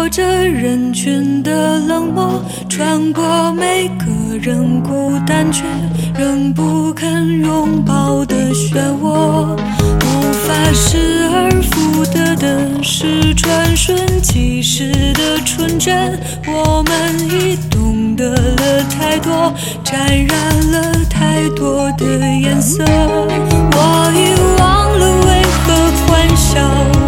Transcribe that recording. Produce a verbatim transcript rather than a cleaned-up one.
过这人群的冷漠，穿过每个人孤单却仍不肯拥抱的漩涡。无法失而复得的是转瞬即逝的纯真，我们已懂得了太多，沾染了太多的颜色。我已忘了为何欢笑